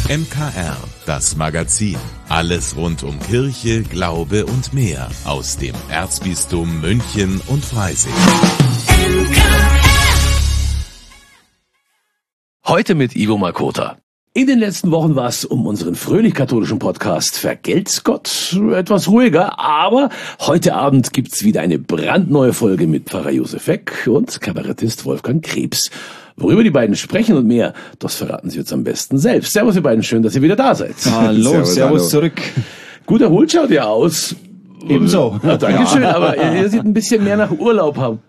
MKR, das Magazin. Alles rund um Kirche, Glaube und mehr aus dem Erzbistum München und Freising. Heute mit Ivo Makota. In den letzten Wochen war es um unseren fröhlich-katholischen Podcast Vergelt's Gott etwas ruhiger, aber heute Abend gibt's wieder eine brandneue Folge mit Pfarrer Josef Heck und Kabarettist Wolfgang Krebs. Worüber die beiden sprechen und mehr, das verraten sie jetzt am besten selbst. Servus ihr beiden, schön, dass ihr wieder da seid. Hallo, servus zurück. Gut erholt schaut ihr aus. Ebenso. Ja, Dankeschön, aber ihr seht ein bisschen mehr nach Urlaub aus.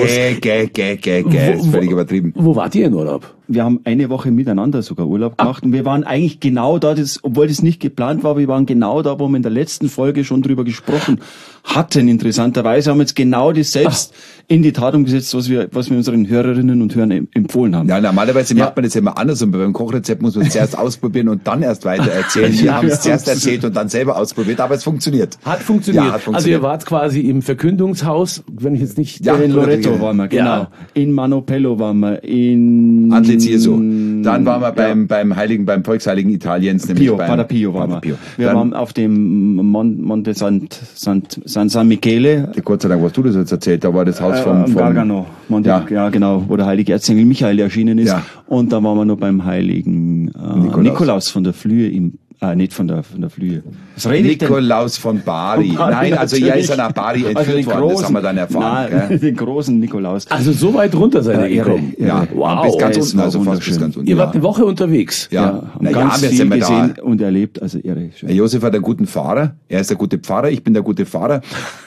Ist völlig übertrieben. Wo wart ihr in Urlaub? Wir haben eine Woche miteinander sogar Urlaub gemacht und wir waren eigentlich genau da, obwohl das nicht geplant war, wir waren genau da, wo wir in der letzten Folge schon drüber gesprochen hatten. Interessanterweise haben wir jetzt genau das selbst in die Tat umgesetzt, was wir unseren Hörerinnen und Hörern empfohlen haben. Ja, normalerweise macht man das immer anders und beim Kochrezept muss man es zuerst ausprobieren und dann erst weiter erzählen. Wir haben es zuerst erzählt und dann selber ausprobiert, aber es funktioniert. Hat funktioniert. Ja, hat funktioniert. Also ihr wart quasi im Verkündungshaus, wenn ich jetzt nicht... Ja, in Loreto waren wir, genau. Ja. In Manopello waren wir, in... Antlitz Jesu. Dann waren wir beim Volksheiligen Italiens, nämlich Pio, Pater Pio waren wir. Pio. Wir waren auf dem Monte San Michele. Gott sei Dank, was du das jetzt erzählt, da war das Haus vom Gargano. Ja, genau, wo der heilige Erzengel Michael erschienen ist. Ja. Und da waren wir noch beim heiligen Nikolaus von der Flühe nicht von der Flühe. Was redet Nikolaus von Bari. Nein, also er ist ja nach Bari entführt worden, das haben wir dann erfahren. Nein, den großen Nikolaus. Also so weit runter seid ihr gekommen? Ja, wow. Bis ganz unten, also fast wunderschön. bis ganz unten. Ihr wart eine Woche unterwegs? Ja, haben ganz viel gesehen und erlebt, also irre. Herr Josef hat einen guten Fahrer, er ist der gute Pfarrer, ich bin der gute Fahrer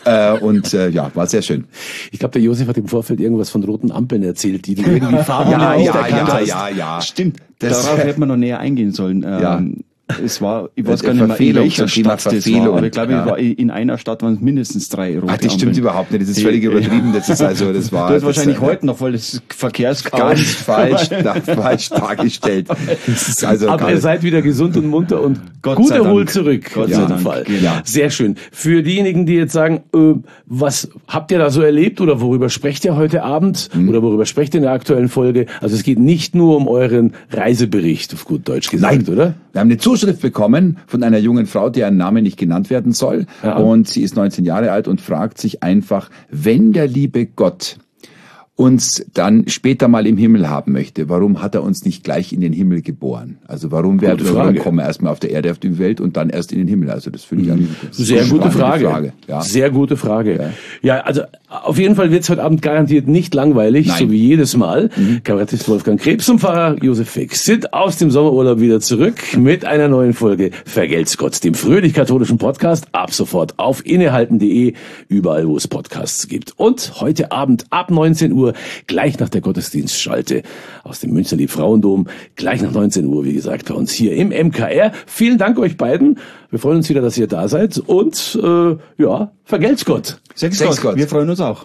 war sehr schön. Ich glaube, der Josef hat im Vorfeld irgendwas von roten Ampeln erzählt, die irgendwie Farben Ja. Stimmt, darauf hätte man noch näher eingehen sollen. Ich weiß gar nicht mehr, in welcher Stadt das war, aber ich glaube, in einer Stadt waren es mindestens 3 rote das stimmt Ampeln. überhaupt nicht, das ist völlig übertrieben, das war... Das ist wahrscheinlich heute noch voll das Verkehrschaos. Ganz falsch dargestellt. Aber ihr seid wieder gesund und munter und gut erholt zurück. Gott sei Dank. Fall. Genau. Sehr schön. Für diejenigen, die jetzt sagen, was habt ihr da so erlebt oder worüber sprecht ihr heute Abend oder worüber sprecht ihr in der aktuellen Folge? Also es geht nicht nur um euren Reisebericht, auf gut Deutsch gesagt, oder? Wir haben eine Zuschrift bekommen von einer jungen Frau, deren Name nicht genannt werden soll. Ja. Und sie ist 19 Jahre alt und fragt sich einfach, wenn der liebe Gott uns dann später mal im Himmel haben möchte, warum hat er uns nicht gleich in den Himmel geboren? Also warum kommen wir erstmal auf der Erde auf die Welt und dann erst in den Himmel? Also das finde ich eine sehr gute Frage. Ja. Sehr gute Frage. Ja, also auf jeden Fall wird es heute Abend garantiert nicht langweilig, so wie jedes Mal. Kabarettist Wolfgang Krebs und Pfarrer Josef Heck sind aus dem Sommerurlaub wieder zurück mit einer neuen Folge Vergelt's Gott, dem fröhlich-katholischen Podcast, ab sofort auf innehalten.de, überall wo es Podcasts gibt. Und heute Abend ab 19 Uhr, gleich nach der Gottesdienstschalte aus dem Münchner Liebfrauendom, gleich nach 19 Uhr, wie gesagt, bei uns hier im MKR. Vielen Dank euch beiden. Wir freuen uns wieder, dass ihr da seid und vergelt's Gott. Sechs Gott. Wir freuen uns auch.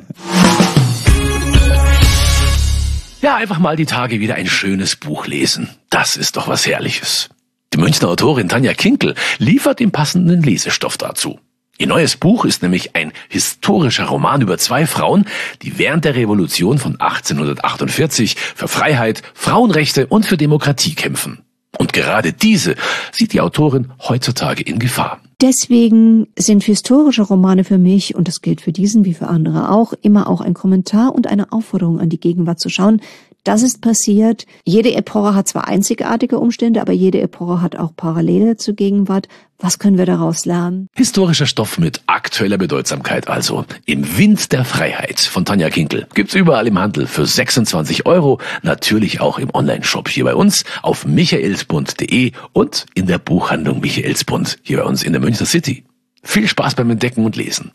Ja, einfach mal die Tage wieder ein schönes Buch lesen. Das ist doch was Herrliches. Die Münchner Autorin Tanja Kinkel liefert den passenden Lesestoff dazu. Ihr neues Buch ist nämlich ein historischer Roman über 2 Frauen, die während der Revolution von 1848 für Freiheit, Frauenrechte und für Demokratie kämpfen. Und gerade diese sieht die Autorin heutzutage in Gefahr. Deswegen sind historische Romane für mich, und das gilt für diesen wie für andere auch, immer auch ein Kommentar und eine Aufforderung an die Gegenwart zu schauen. Das ist passiert. Jede Epoche hat zwar einzigartige Umstände, aber jede Epoche hat auch Parallele zur Gegenwart. Was können wir daraus lernen? Historischer Stoff mit aktueller Bedeutsamkeit also. Im Wind der Freiheit von Tanja Kinkel. Gibt's überall im Handel für 26 €. Natürlich auch im Onlineshop hier bei uns auf michaelsbund.de und in der Buchhandlung Michaelsbund hier bei uns in der Münchner City. Viel Spaß beim Entdecken und Lesen.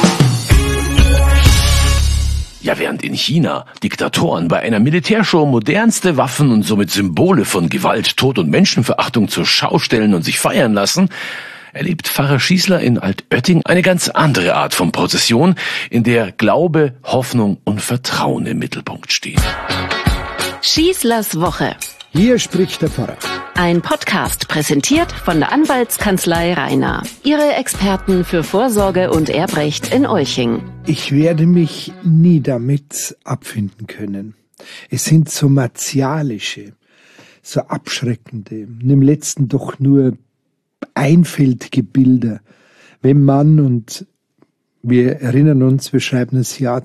Ja, während in China Diktatoren bei einer Militärshow modernste Waffen und somit Symbole von Gewalt, Tod und Menschenverachtung zur Schau stellen und sich feiern lassen, erlebt Pfarrer Schießler in Altötting eine ganz andere Art von Prozession, in der Glaube, Hoffnung und Vertrauen im Mittelpunkt stehen. Schießlers Woche. Hier spricht der Pfarrer. Ein Podcast präsentiert von der Anwaltskanzlei Rainer. Ihre Experten für Vorsorge und Erbrecht in Olching. Ich werde mich nie damit abfinden können. Es sind so martialische, so abschreckende und im letzten doch nur einfältige Bilder, wenn man, und wir erinnern uns, wir schreiben das Jahr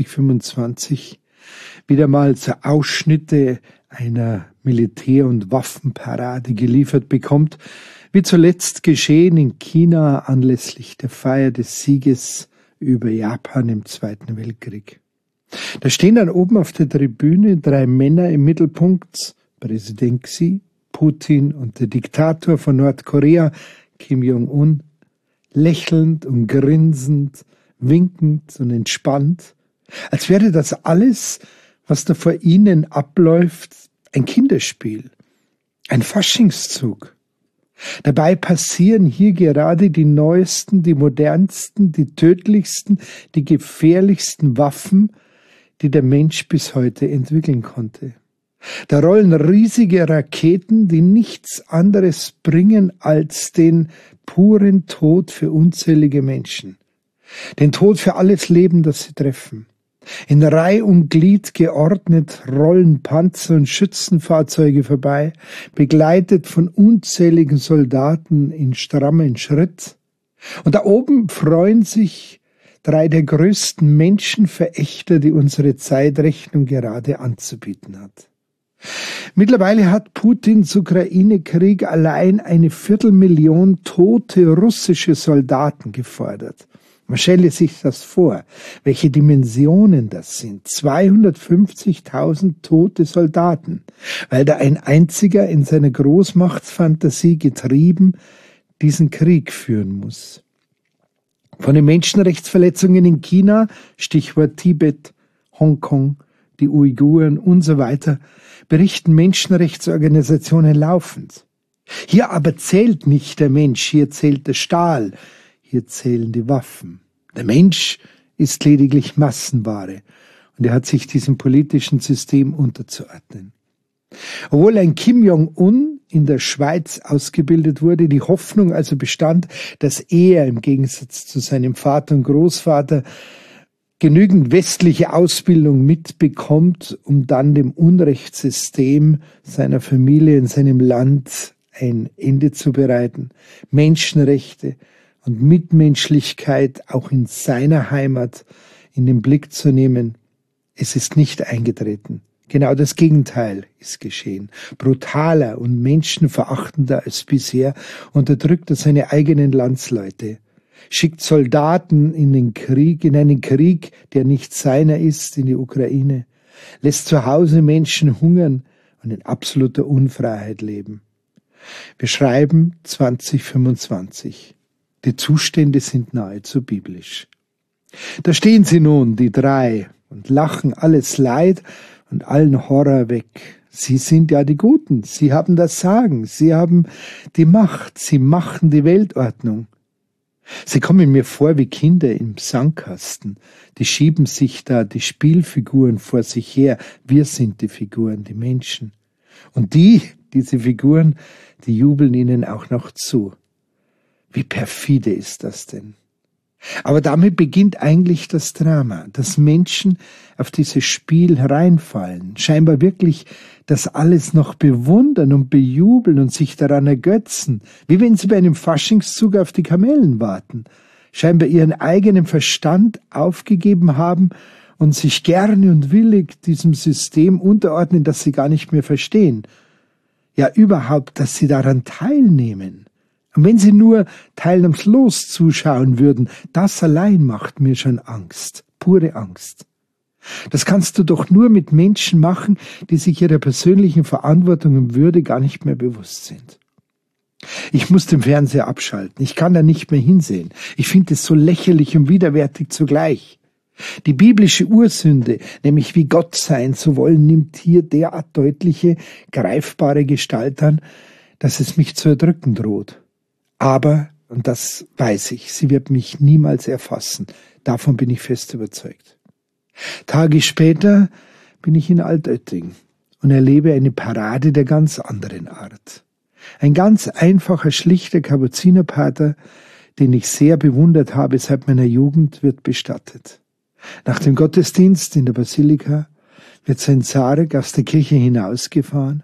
2025, wieder mal so Ausschnitte einer Militär- und Waffenparade geliefert bekommt, wie zuletzt geschehen in China anlässlich der Feier des Sieges über Japan im Zweiten Weltkrieg. Da stehen dann oben auf der Tribüne 3 Männer im Mittelpunkt, Präsident Xi, Putin und der Diktator von Nordkorea, Kim Jong-un, lächelnd und grinsend, winkend und entspannt, als wäre das alles, was da vor ihnen abläuft, ein Kinderspiel, ein Faschingszug. Dabei passieren hier gerade die neuesten, die modernsten, die tödlichsten, die gefährlichsten Waffen, die der Mensch bis heute entwickeln konnte. Da rollen riesige Raketen, die nichts anderes bringen als den puren Tod für unzählige Menschen. Den Tod für alles Leben, das sie treffen. In Reih und Glied geordnet rollen Panzer und Schützenfahrzeuge vorbei, begleitet von unzähligen Soldaten in strammem Schritt. Und da oben freuen sich 3 der größten Menschenverächter, die unsere Zeitrechnung gerade anzubieten hat. Mittlerweile hat Putins Ukraine-Krieg allein 250.000 tote russische Soldaten gefordert. Man stelle sich das vor, welche Dimensionen das sind. 250.000 tote Soldaten, weil da ein einziger in seiner Großmachtsfantasie getrieben diesen Krieg führen muss. Von den Menschenrechtsverletzungen in China, Stichwort Tibet, Hongkong, die Uiguren und so weiter, berichten Menschenrechtsorganisationen laufend. Hier aber zählt nicht der Mensch, hier zählt der Stahl, hier zählen die Waffen. Der Mensch ist lediglich Massenware und er hat sich diesem politischen System unterzuordnen. Obwohl ein Kim Jong-un in der Schweiz ausgebildet wurde, die Hoffnung also bestand, dass er im Gegensatz zu seinem Vater und Großvater genügend westliche Ausbildung mitbekommt, um dann dem Unrechtssystem seiner Familie in seinem Land ein Ende zu bereiten, Menschenrechte und Mitmenschlichkeit auch in seiner Heimat in den Blick zu nehmen. Es ist nicht eingetreten. Genau das Gegenteil ist geschehen. Brutaler und menschenverachtender als bisher unterdrückt er seine eigenen Landsleute, schickt Soldaten in einen Krieg, der nicht seiner ist, in die Ukraine, lässt zu Hause Menschen hungern und in absoluter Unfreiheit leben. Wir schreiben 2025. Die Zustände sind nahezu biblisch. Da stehen sie nun, die 3, und lachen alles Leid und allen Horror weg. Sie sind ja die Guten, sie haben das Sagen, sie haben die Macht, sie machen die Weltordnung. Sie kommen mir vor wie Kinder im Sandkasten, die schieben sich da die Spielfiguren vor sich her. Wir sind die Figuren, die Menschen. Und diese Figuren, die jubeln ihnen auch noch zu. Wie perfide ist das denn? Aber damit beginnt eigentlich das Drama, dass Menschen auf dieses Spiel hereinfallen, scheinbar wirklich das alles noch bewundern und bejubeln und sich daran ergötzen, wie wenn sie bei einem Faschingszug auf die Kamellen warten, scheinbar ihren eigenen Verstand aufgegeben haben und sich gerne und willig diesem System unterordnen, das sie gar nicht mehr verstehen. Ja, überhaupt, dass sie daran teilnehmen. Und wenn sie nur teilnahmslos zuschauen würden, das allein macht mir schon Angst, pure Angst. Das kannst du doch nur mit Menschen machen, die sich ihrer persönlichen Verantwortung und Würde gar nicht mehr bewusst sind. Ich muss den Fernseher abschalten, ich kann da nicht mehr hinsehen. Ich finde es so lächerlich und widerwärtig zugleich. Die biblische Ursünde, nämlich wie Gott sein zu wollen, nimmt hier derart deutliche, greifbare Gestalt an, dass es mich zu erdrücken droht. Aber, und das weiß ich, sie wird mich niemals erfassen. Davon bin ich fest überzeugt. Tage später bin ich in Altötting und erlebe eine Parade der ganz anderen Art. Ein ganz einfacher, schlichter Kapuzinerpater, den ich sehr bewundert habe seit meiner Jugend, wird bestattet. Nach dem Gottesdienst in der Basilika wird sein Sarg aus der Kirche hinausgefahren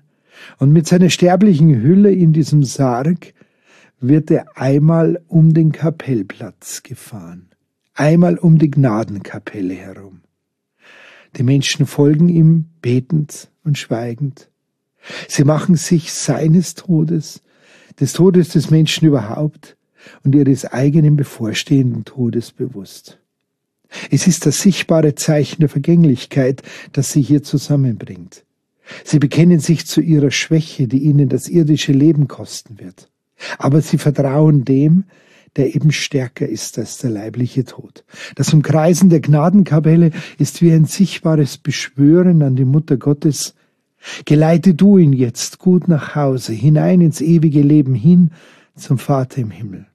Und mit seiner sterblichen Hülle in diesem Sarg wird er einmal um den Kapellplatz gefahren, einmal um die Gnadenkapelle herum. Die Menschen folgen ihm betend und schweigend. Sie machen sich seines Todes, des Todes des Menschen überhaupt und ihres eigenen bevorstehenden Todes bewusst. Es ist das sichtbare Zeichen der Vergänglichkeit, das sie hier zusammenbringt. Sie bekennen sich zu ihrer Schwäche, die ihnen das irdische Leben kosten wird. Aber sie vertrauen dem, der eben stärker ist als der leibliche Tod. Das Umkreisen der Gnadenkapelle ist wie ein sichtbares Beschwören an die Mutter Gottes. Geleite du ihn jetzt gut nach Hause, hinein ins ewige Leben, hin zum Vater im Himmel.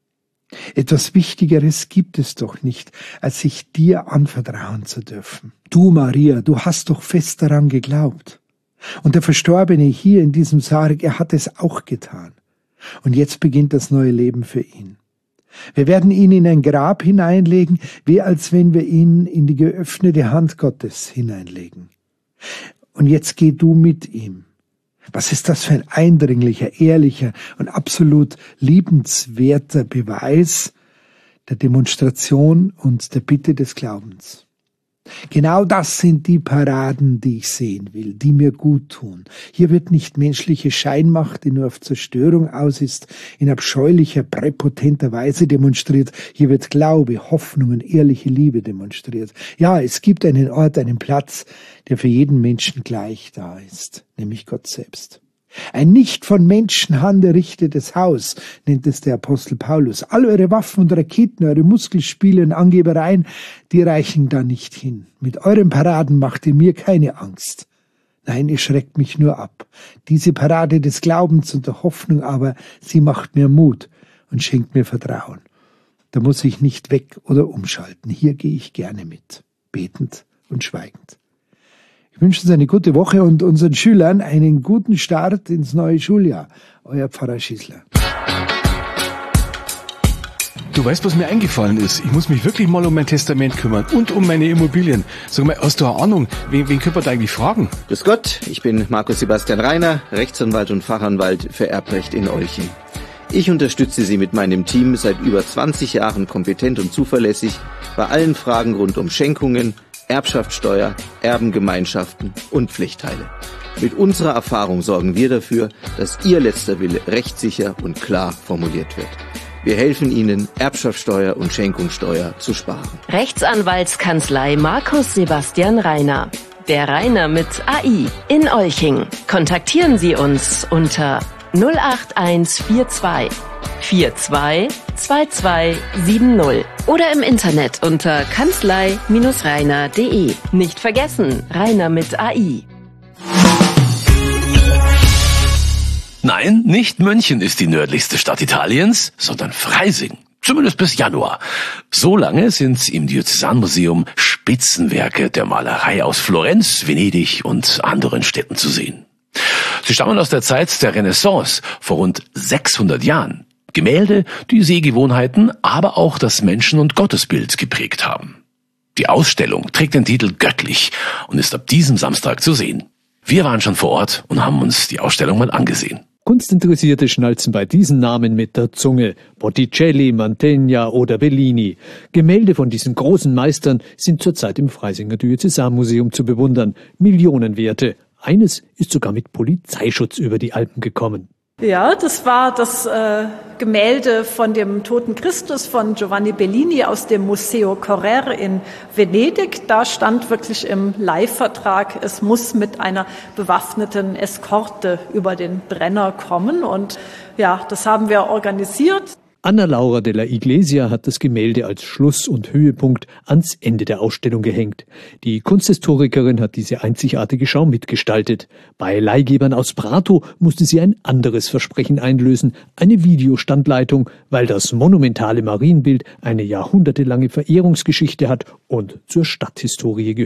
Etwas Wichtigeres gibt es doch nicht, als sich dir anvertrauen zu dürfen. Du, Maria, du hast doch fest daran geglaubt. Und der Verstorbene hier in diesem Sarg, er hat es auch getan. Und jetzt beginnt das neue Leben für ihn. Wir werden ihn in ein Grab hineinlegen, wie als wenn wir ihn in die geöffnete Hand Gottes hineinlegen. Und jetzt geh du mit ihm. Was ist das für ein eindringlicher, ehrlicher und absolut liebenswerter Beweis der Demonstration und der Bitte des Glaubens. Genau das sind die Paraden, die ich sehen will, die mir gut tun. Hier wird nicht menschliche Scheinmacht, die nur auf Zerstörung aus ist, in abscheulicher, präpotenter Weise demonstriert. Hier wird Glaube, Hoffnung und ehrliche Liebe demonstriert. Ja, es gibt einen Ort, einen Platz, der für jeden Menschen gleich da ist, nämlich Gott selbst. Ein nicht von Menschenhand errichtetes Haus, nennt es der Apostel Paulus. All eure Waffen und Raketen, eure Muskelspiele und Angebereien, die reichen da nicht hin. Mit euren Paraden macht ihr mir keine Angst. Nein, ihr schreckt mich nur ab. Diese Parade des Glaubens und der Hoffnung aber, sie macht mir Mut und schenkt mir Vertrauen. Da muss ich nicht weg oder umschalten. Hier gehe ich gerne mit, betend und schweigend. Ich wünsche uns eine gute Woche und unseren Schülern einen guten Start ins neue Schuljahr. Euer Pfarrer Schießler. Du weißt, was mir eingefallen ist? Ich muss mich wirklich mal um mein Testament kümmern und um meine Immobilien. Sag mal, hast du eine Ahnung, wen können wir da eigentlich fragen? Grüß Gott, ich bin Markus Sebastian Rainer, Rechtsanwalt und Fachanwalt für Erbrecht in Olching. Ich unterstütze Sie mit meinem Team seit über 20 Jahren kompetent und zuverlässig bei allen Fragen rund um Schenkungen, Erbschaftssteuer, Erbengemeinschaften und Pflichtteile. Mit unserer Erfahrung sorgen wir dafür, dass Ihr letzter Wille rechtssicher und klar formuliert wird. Wir helfen Ihnen, Erbschaftssteuer und Schenkungssteuer zu sparen. Rechtsanwaltskanzlei Markus Sebastian Rainer. Der Rainer mit AI in Olching. Kontaktieren Sie uns unter 08142 42 2270 oder im Internet unter kanzlei-rainer.de. Nicht vergessen, Rainer mit AI. Nein, nicht München ist die nördlichste Stadt Italiens, sondern Freising. Zumindest bis Januar. So lange sind im Diözesanmuseum Spitzenwerke der Malerei aus Florenz, Venedig und anderen Städten zu sehen. Sie stammen aus der Zeit der Renaissance, vor rund 600 Jahren. Gemälde, die Sehgewohnheiten, aber auch das Menschen- und Gottesbild geprägt haben. Die Ausstellung trägt den Titel Göttlich und ist ab diesem Samstag zu sehen. Wir waren schon vor Ort und haben uns die Ausstellung mal angesehen. Kunstinteressierte schnalzen bei diesen Namen mit der Zunge. Botticelli, Mantegna oder Bellini. Gemälde von diesen großen Meistern sind zurzeit im Freisinger Diözesanmuseum zu bewundern. Millionenwerte. Eines ist sogar mit Polizeischutz über die Alpen gekommen. Ja, das war das Gemälde von dem Toten Christus von Giovanni Bellini aus dem Museo Correr in Venedig. Da stand wirklich im Leihvertrag, es muss mit einer bewaffneten Eskorte über den Brenner kommen. Und ja, das haben wir organisiert. Anna Laura della Iglesia hat das Gemälde als Schluss- und Höhepunkt ans Ende der Ausstellung gehängt. Die Kunsthistorikerin hat diese einzigartige Schau mitgestaltet. Bei Leihgebern aus Prato musste sie ein anderes Versprechen einlösen, eine Videostandleitung, weil das monumentale Marienbild eine jahrhundertelange Verehrungsgeschichte hat und zur Stadthistorie gehört.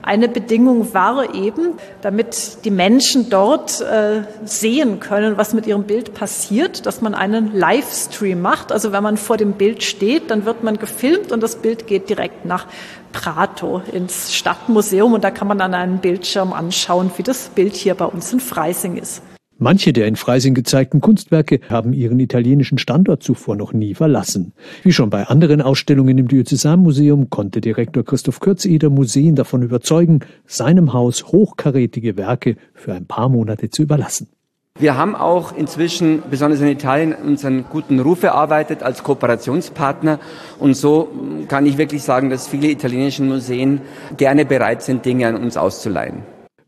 Eine Bedingung war eben, damit die Menschen dort sehen können, was mit ihrem Bild passiert, dass man einen Livestream macht. Also wenn man vor dem Bild steht, dann wird man gefilmt und das Bild geht direkt nach Prato ins Stadtmuseum und da kann man an einem Bildschirm anschauen, wie das Bild hier bei uns in Freising ist. Manche der in Freising gezeigten Kunstwerke haben ihren italienischen Standort zuvor noch nie verlassen. Wie schon bei anderen Ausstellungen im Diözesanmuseum konnte Direktor Christoph Kürzeder Museen davon überzeugen, seinem Haus hochkarätige Werke für ein paar Monate zu überlassen. Wir haben auch inzwischen, besonders in Italien, unseren guten Ruf erarbeitet als Kooperationspartner. Und so kann ich wirklich sagen, dass viele italienische Museen gerne bereit sind, Dinge an uns auszuleihen.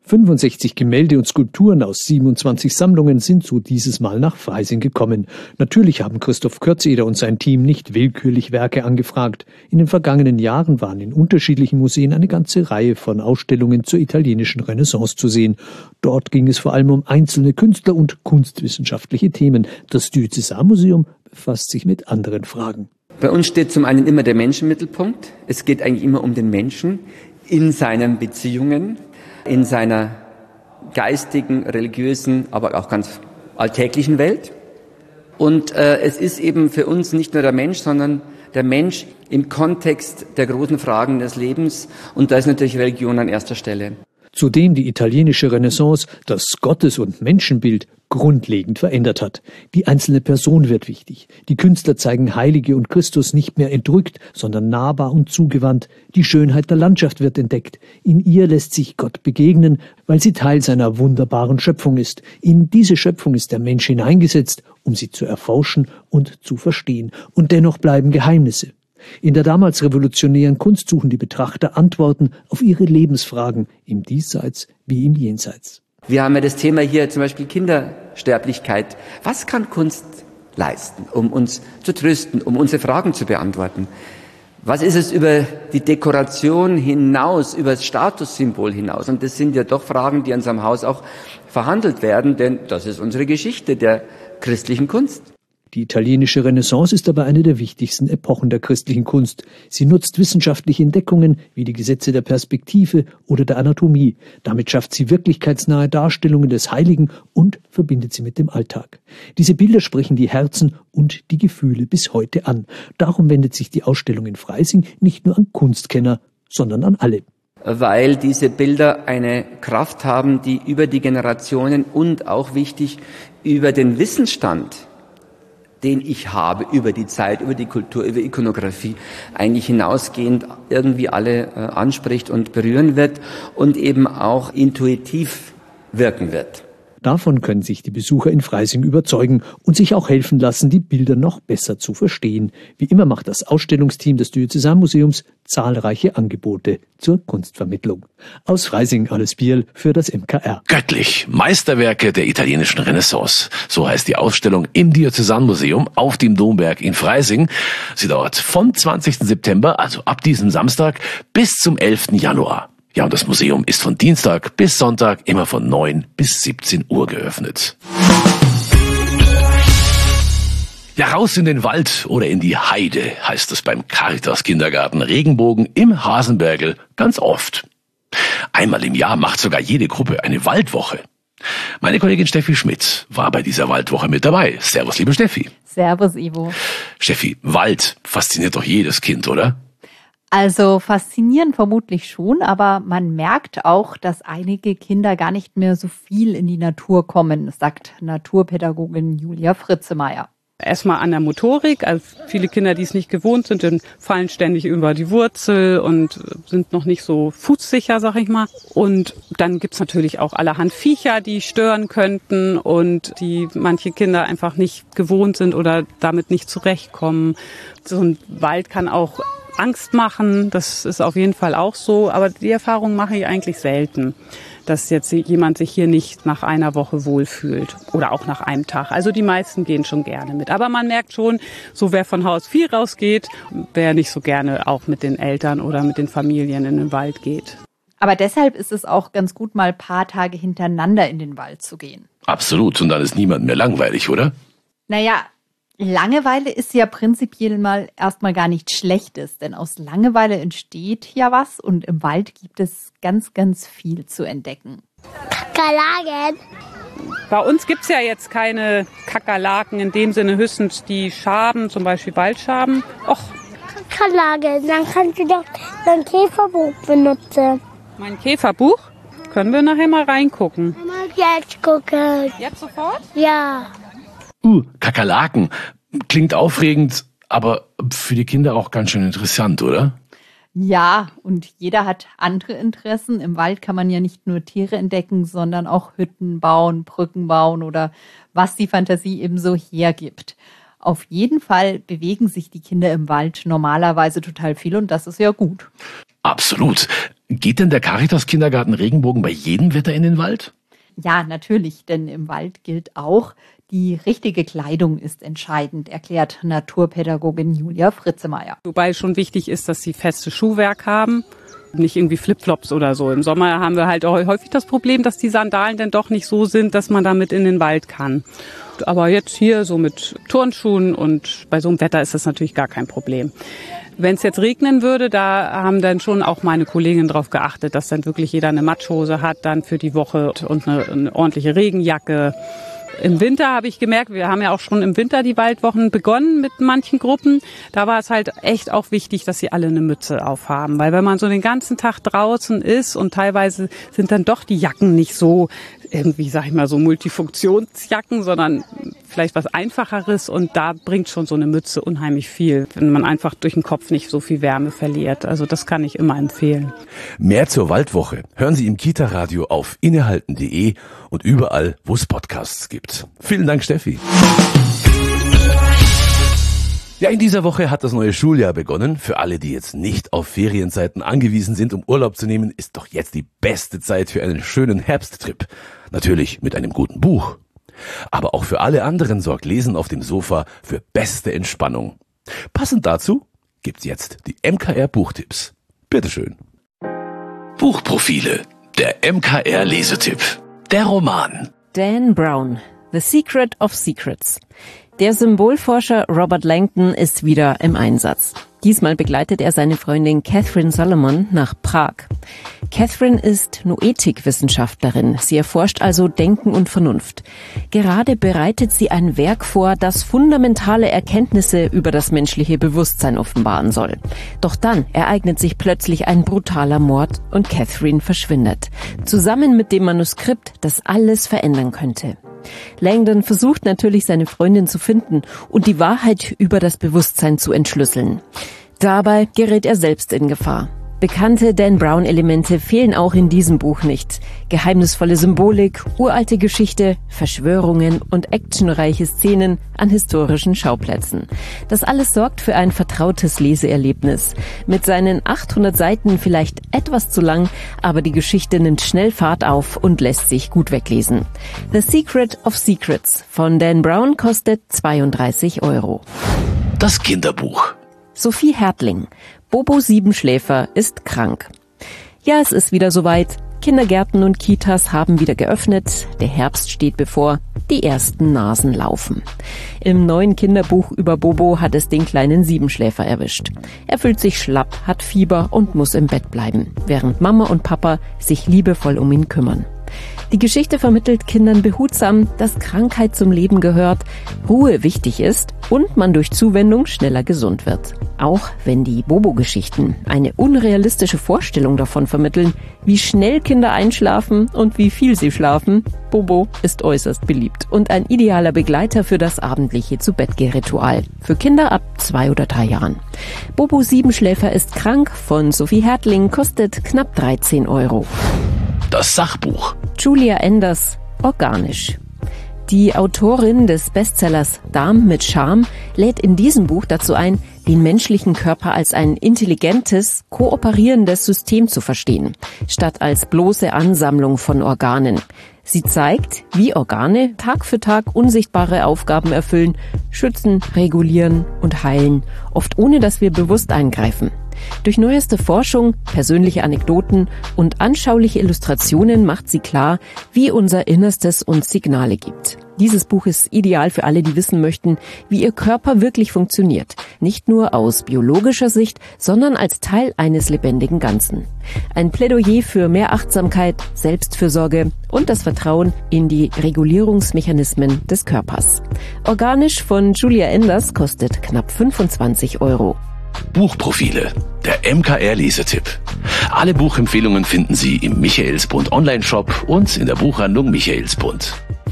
65 Gemälde und Skulpturen aus 27 Sammlungen sind so dieses Mal nach Freising gekommen. Natürlich haben Christoph Kürzeder und sein Team nicht willkürlich Werke angefragt. In den vergangenen Jahren waren in unterschiedlichen Museen eine ganze Reihe von Ausstellungen zur italienischen Renaissance zu sehen. Dort ging es vor allem um einzelne Künstler und kunstwissenschaftliche Themen. Das Diözesanmuseum befasst sich mit anderen Fragen. Bei uns steht zum einen immer der Mensch im Mittelpunkt. Es geht eigentlich immer um den Menschen in seinen Beziehungen, in seiner geistigen, religiösen, aber auch ganz alltäglichen Welt. Und es ist eben für uns nicht nur der Mensch, sondern der Mensch im Kontext der großen Fragen des Lebens. Und da ist natürlich Religion an erster Stelle. Zudem die italienische Renaissance das Gottes- und Menschenbild grundlegend verändert hat. Die einzelne Person wird wichtig. Die Künstler zeigen Heilige und Christus nicht mehr entrückt, sondern nahbar und zugewandt. Die Schönheit der Landschaft wird entdeckt. In ihr lässt sich Gott begegnen, weil sie Teil seiner wunderbaren Schöpfung ist. In diese Schöpfung ist der Mensch hineingesetzt, um sie zu erforschen und zu verstehen. Und dennoch bleiben Geheimnisse. In der damals revolutionären Kunst suchen die Betrachter Antworten auf ihre Lebensfragen im Diesseits wie im Jenseits. Wir haben ja das Thema hier zum Beispiel Kindersterblichkeit. Was kann Kunst leisten, um uns zu trösten, um unsere Fragen zu beantworten? Was ist es über die Dekoration hinaus, über das Statussymbol hinaus? Und das sind ja doch Fragen, die in unserem Haus auch verhandelt werden, denn das ist unsere Geschichte der christlichen Kunst. Die italienische Renaissance ist aber eine der wichtigsten Epochen der christlichen Kunst. Sie nutzt wissenschaftliche Entdeckungen wie die Gesetze der Perspektive oder der Anatomie. Damit schafft sie wirklichkeitsnahe Darstellungen des Heiligen und verbindet sie mit dem Alltag. Diese Bilder sprechen die Herzen und die Gefühle bis heute an. Darum wendet sich die Ausstellung in Freising nicht nur an Kunstkenner, sondern an alle. Weil diese Bilder eine Kraft haben, die über die Generationen und auch wichtig über den Wissensstand, den ich habe über die Zeit, über die Kultur, über Ikonografie, eigentlich hinausgehend irgendwie alle anspricht und berühren wird und eben auch intuitiv wirken wird. Davon können sich die Besucher in Freising überzeugen und sich auch helfen lassen, die Bilder noch besser zu verstehen. Wie immer macht das Ausstellungsteam des Diözesanmuseums zahlreiche Angebote zur Kunstvermittlung. Aus Freising Alles Bierl für das MKR. Göttlich. Meisterwerke der italienischen Renaissance. So heißt die Ausstellung im Diözesanmuseum auf dem Domberg in Freising. Sie dauert vom 20. September, also ab diesem Samstag, bis zum 11. Januar. Ja, und das Museum ist von Dienstag bis Sonntag immer von 9 bis 17 Uhr geöffnet. Ja, raus in den Wald oder in die Heide, heißt es beim Caritas Kindergarten Regenbogen im Hasenbergl ganz oft. Einmal im Jahr macht sogar jede Gruppe eine Waldwoche. Meine Kollegin Steffi Schmidt war bei dieser Waldwoche mit dabei. Servus, liebe Steffi. Servus, Ivo. Steffi, Wald fasziniert doch jedes Kind, oder? Also faszinieren vermutlich schon, aber man merkt auch, dass einige Kinder gar nicht mehr so viel in die Natur kommen, sagt Naturpädagogin Julia Fritzemeier. Erstmal an der Motorik, also viele Kinder, die es nicht gewohnt sind, dann fallen ständig über die Wurzel und sind noch nicht so fußsicher, sag ich mal. Und dann gibt's natürlich auch allerhand Viecher, die stören könnten und die manche Kinder einfach nicht gewohnt sind oder damit nicht zurechtkommen. So ein Wald kann auch Angst machen, das ist auf jeden Fall auch so, aber die Erfahrung mache ich eigentlich selten, dass jetzt jemand sich hier nicht nach einer Woche wohlfühlt oder auch nach einem Tag. Also die meisten gehen schon gerne mit. Aber man merkt schon, so wer von Haus viel rausgeht, wer nicht so gerne auch mit den Eltern oder mit den Familien in den Wald geht. Aber deshalb ist es auch ganz gut, mal ein paar Tage hintereinander in den Wald zu gehen. Absolut, und dann ist niemand mehr langweilig, oder? Naja, Langeweile ist ja prinzipiell mal erstmal gar nichts Schlechtes, denn aus Langeweile entsteht ja was und im Wald gibt es ganz, ganz viel zu entdecken. Kakerlaken. Bei uns gibt's ja jetzt keine Kakerlaken, in dem Sinne höchstens die Schaben, zum Beispiel Waldschaben. Och. Kakerlaken, dann kannst du doch dein Käferbuch benutzen. Mein Käferbuch? Können wir nachher mal reingucken? Jetzt gucken. Jetzt sofort? Ja. Kakerlaken. Klingt aufregend, aber für die Kinder auch ganz schön interessant, oder? Ja, und jeder hat andere Interessen. Im Wald kann man ja nicht nur Tiere entdecken, sondern auch Hütten bauen, Brücken bauen oder was die Fantasie eben so hergibt. Auf jeden Fall bewegen sich die Kinder im Wald normalerweise total viel und das ist ja gut. Absolut. Geht denn der Caritas-Kindergarten Regenbogen bei jedem Wetter in den Wald? Ja, natürlich, denn im Wald gilt auch, die richtige Kleidung ist entscheidend, erklärt Naturpädagogin Julia Fritzemeyer. Wobei schon wichtig ist, dass sie festes Schuhwerk haben, nicht irgendwie Flipflops oder so. Im Sommer haben wir halt auch häufig das Problem, dass die Sandalen dann doch nicht so sind, dass man damit in den Wald kann. Aber jetzt hier so mit Turnschuhen und bei so einem Wetter ist das natürlich gar kein Problem. Wenn es jetzt regnen würde, da haben dann schon auch meine Kolleginnen darauf geachtet, dass dann wirklich jeder eine Matschhose hat dann für die Woche und eine ordentliche Regenjacke. Im Winter habe ich gemerkt, wir haben ja auch schon im Winter die Waldwochen begonnen mit manchen Gruppen. Da war es halt echt auch wichtig, dass sie alle eine Mütze aufhaben. Weil wenn man so den ganzen Tag draußen ist und teilweise sind dann doch die Jacken nicht so irgendwie, sag ich mal, so Multifunktionsjacken, sondern vielleicht was Einfacheres. Und da bringt schon so eine Mütze unheimlich viel, wenn man einfach durch den Kopf nicht so viel Wärme verliert. Also das kann ich immer empfehlen. Mehr zur Waldwoche hören Sie im Kita-Radio auf innehalten.de und überall, wo es Podcasts gibt. Vielen Dank, Steffi. Ja, in dieser Woche hat das neue Schuljahr begonnen. Für alle, die jetzt nicht auf Ferienzeiten angewiesen sind, um Urlaub zu nehmen, ist doch jetzt die beste Zeit für einen schönen Herbsttrip. Natürlich mit einem guten Buch. Aber auch für alle anderen sorgt Lesen auf dem Sofa für beste Entspannung. Passend dazu gibt's jetzt die MKR Buchtipps. Bitteschön. Buchprofile. Der MKR Lesetipp. Der Roman. Dan Brown. The Secret of Secrets. Der Symbolforscher Robert Langdon ist wieder im Einsatz. Diesmal begleitet er seine Freundin Catherine Solomon nach Prag. Catherine ist Noetikwissenschaftlerin. Sie erforscht also Denken und Vernunft. Gerade bereitet sie ein Werk vor, das fundamentale Erkenntnisse über das menschliche Bewusstsein offenbaren soll. Doch dann ereignet sich plötzlich ein brutaler Mord und Catherine verschwindet. Zusammen mit dem Manuskript, das alles verändern könnte. Langdon versucht natürlich, seine Freundin zu finden und die Wahrheit über das Bewusstsein zu entschlüsseln. Dabei gerät er selbst in Gefahr. Bekannte Dan Brown-Elemente fehlen auch in diesem Buch nicht. Geheimnisvolle Symbolik, uralte Geschichte, Verschwörungen und actionreiche Szenen an historischen Schauplätzen. Das alles sorgt für ein vertrautes Leseerlebnis. Mit seinen 800 Seiten vielleicht etwas zu lang, aber die Geschichte nimmt schnell Fahrt auf und lässt sich gut weglesen. The Secret of Secrets von Dan Brown kostet 32 €. Das Kinderbuch. Sophie Hertling. Bobo Siebenschläfer ist krank. Ja, es ist wieder soweit. Kindergärten und Kitas haben wieder geöffnet. Der Herbst steht bevor. Die ersten Nasen laufen. Im neuen Kinderbuch über Bobo hat es den kleinen Siebenschläfer erwischt. Er fühlt sich schlapp, hat Fieber und muss im Bett bleiben, während Mama und Papa sich liebevoll um ihn kümmern. Die Geschichte vermittelt Kindern behutsam, dass Krankheit zum Leben gehört, Ruhe wichtig ist und man durch Zuwendung schneller gesund wird. Auch wenn die Bobo-Geschichten eine unrealistische Vorstellung davon vermitteln, wie schnell Kinder einschlafen und wie viel sie schlafen, Bobo ist äußerst beliebt und ein idealer Begleiter für das abendliche Zu-Bett-Geh-Ritual. Für Kinder ab 2 oder 3 Jahren. Bobo Siebenschläfer ist krank von Sophie Hertling kostet knapp 13 €. Das Sachbuch. Julia Enders, organisch. Die Autorin des Bestsellers Darm mit Charme lädt in diesem Buch dazu ein, den menschlichen Körper als ein intelligentes, kooperierendes System zu verstehen, statt als bloße Ansammlung von Organen. Sie zeigt, wie Organe Tag für Tag unsichtbare Aufgaben erfüllen, schützen, regulieren und heilen, oft ohne dass wir bewusst eingreifen. Durch neueste Forschung, persönliche Anekdoten und anschauliche Illustrationen macht sie klar, wie unser Innerstes uns Signale gibt. Dieses Buch ist ideal für alle, die wissen möchten, wie ihr Körper wirklich funktioniert. Nicht nur aus biologischer Sicht, sondern als Teil eines lebendigen Ganzen. Ein Plädoyer für mehr Achtsamkeit, Selbstfürsorge und das Vertrauen in die Regulierungsmechanismen des Körpers. Organisch von Julia Enders kostet knapp 25 €. Buchprofile, der MKR-Lesetipp. Alle Buchempfehlungen finden Sie im Michaelsbund Online-Shop und in der Buchhandlung Michaelsbund.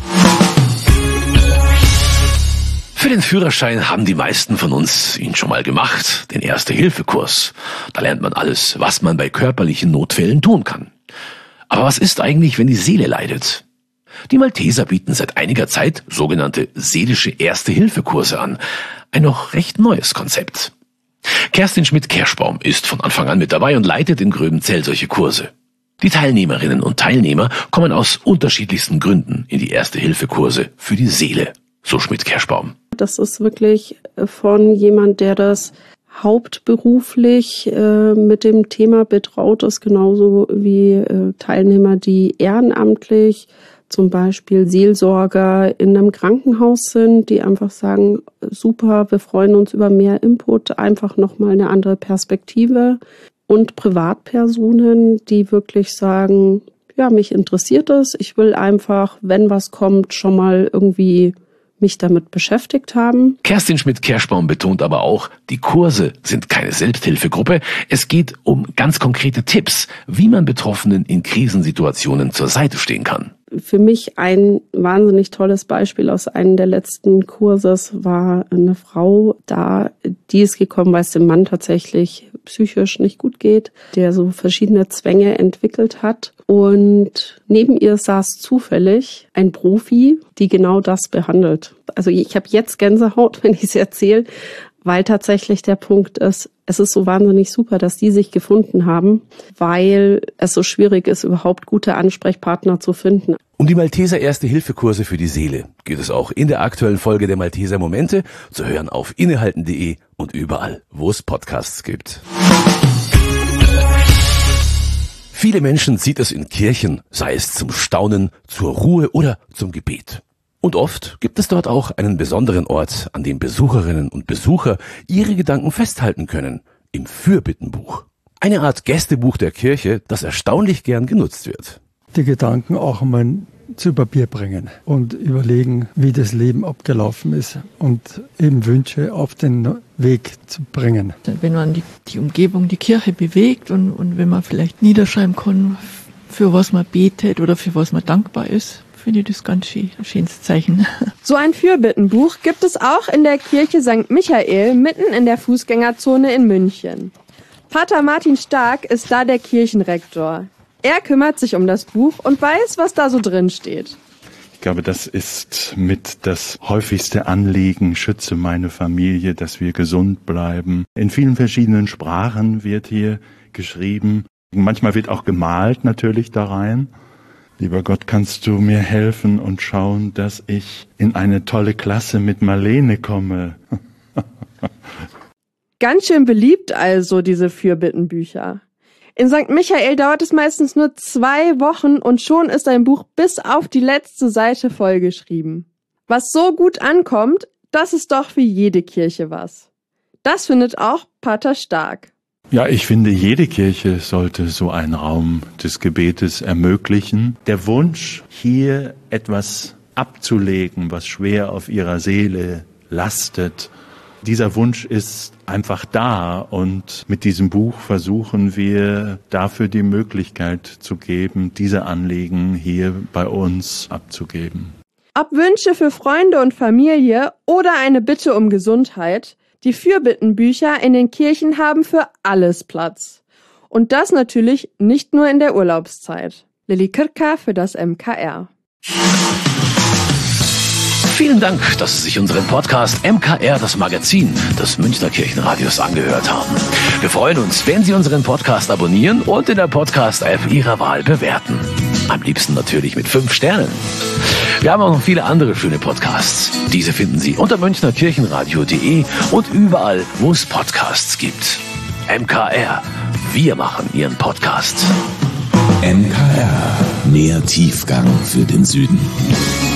Für den Führerschein haben die meisten von uns ihn schon mal gemacht, den Erste-Hilfe-Kurs. Da lernt man alles, was man bei körperlichen Notfällen tun kann. Aber was ist eigentlich, wenn die Seele leidet? Die Malteser bieten seit einiger Zeit sogenannte seelische Erste-Hilfe-Kurse an. Ein noch recht neues Konzept. Kerstin Schmidt-Kerschbaum ist von Anfang an mit dabei und leitet in Gröbenzell solche Kurse. Die Teilnehmerinnen und Teilnehmer kommen aus unterschiedlichsten Gründen in die Erste-Hilfe-Kurse für die Seele, so Schmidt-Kerschbaum. Das ist wirklich von jemand, der das hauptberuflich mit dem Thema betraut ist, genauso wie Teilnehmer, die ehrenamtlich zum Beispiel Seelsorger in einem Krankenhaus sind, die einfach sagen, super, wir freuen uns über mehr Input, einfach nochmal eine andere Perspektive. Und Privatpersonen, die wirklich sagen, ja, mich interessiert es, ich will einfach, wenn was kommt, schon mal irgendwie mich damit beschäftigt haben. Kerstin Schmidt-Kerschbaum betont aber auch, die Kurse sind keine Selbsthilfegruppe. Es geht um ganz konkrete Tipps, wie man Betroffenen in Krisensituationen zur Seite stehen kann. Für mich ein wahnsinnig tolles Beispiel aus einem der letzten Kurses war eine Frau da, die ist gekommen, weil es dem Mann tatsächlich psychisch nicht gut geht, der so verschiedene Zwänge entwickelt hat. Und neben ihr saß zufällig ein Profi, die genau das behandelt. Also ich habe jetzt Gänsehaut, wenn ich es erzähle, weil tatsächlich der Punkt ist, es ist so wahnsinnig super, dass die sich gefunden haben, weil es so schwierig ist, überhaupt gute Ansprechpartner zu finden. Um die Malteser Erste-Hilfe-Kurse für die Seele geht es auch in der aktuellen Folge der Malteser Momente, zu hören auf innehalten.de und überall, wo es Podcasts gibt. Viele Menschen zieht es in Kirchen, sei es zum Staunen, zur Ruhe oder zum Gebet. Und oft gibt es dort auch einen besonderen Ort, an dem Besucherinnen und Besucher ihre Gedanken festhalten können, im Fürbittenbuch. Eine Art Gästebuch der Kirche, das erstaunlich gern genutzt wird. Die Gedanken auch einmal zu Papier bringen und überlegen, wie das Leben abgelaufen ist und eben Wünsche auf den Weg zu bringen. Wenn man die Umgebung, die Kirche bewegt und wenn man vielleicht niederschreiben kann, für was man betet oder für was man dankbar ist, finde ich das ganz schönes Zeichen. So ein Fürbittenbuch gibt es auch in der Kirche St. Michael, mitten in der Fußgängerzone in München. Pater Martin Stark ist da der Kirchenrektor. Er kümmert sich um das Buch und weiß, was da so drin steht. Ich glaube, das ist mit das häufigste Anliegen, schütze meine Familie, dass wir gesund bleiben. In vielen verschiedenen Sprachen wird hier geschrieben. Manchmal wird auch gemalt natürlich da rein. Lieber Gott, kannst du mir helfen und schauen, dass ich in eine tolle Klasse mit Marlene komme. Ganz schön beliebt also, diese Fürbittenbücher. In St. Michael dauert es meistens nur 2 Wochen und schon ist ein Buch bis auf die letzte Seite vollgeschrieben. Was so gut ankommt, das ist doch für jede Kirche was. Das findet auch Pater Stark. Ja, ich finde, jede Kirche sollte so einen Raum des Gebetes ermöglichen. Der Wunsch, hier etwas abzulegen, was schwer auf ihrer Seele lastet, dieser Wunsch ist einfach da und mit diesem Buch versuchen wir dafür die Möglichkeit zu geben, diese Anliegen hier bei uns abzugeben. Ob Wünsche für Freunde und Familie oder eine Bitte um Gesundheit, die Fürbittenbücher in den Kirchen haben für alles Platz. Und das natürlich nicht nur in der Urlaubszeit. Lilly Kirka für das MKR. Vielen Dank, dass Sie sich unseren Podcast MKR, das Magazin des Münchner Kirchenradios, angehört haben. Wir freuen uns, wenn Sie unseren Podcast abonnieren und in der Podcast-App Ihrer Wahl bewerten. Am liebsten natürlich mit 5 Sternen. Wir haben auch noch viele andere schöne Podcasts. Diese finden Sie unter münchnerkirchenradio.de und überall, wo es Podcasts gibt. MKR. Wir machen Ihren Podcast. MKR. Mehr Tiefgang für den Süden.